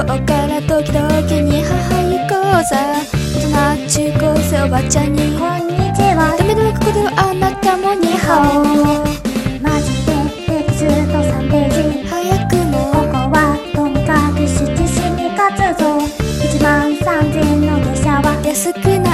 今日から時々に母行こうさ。大人中高生おばちゃんにこんにちは。 ダメのここではあなたもニーハオ。 マジでテキスト3ページ。 早くもここはとにかく七死に勝つぞ。1万3000の下車は安くな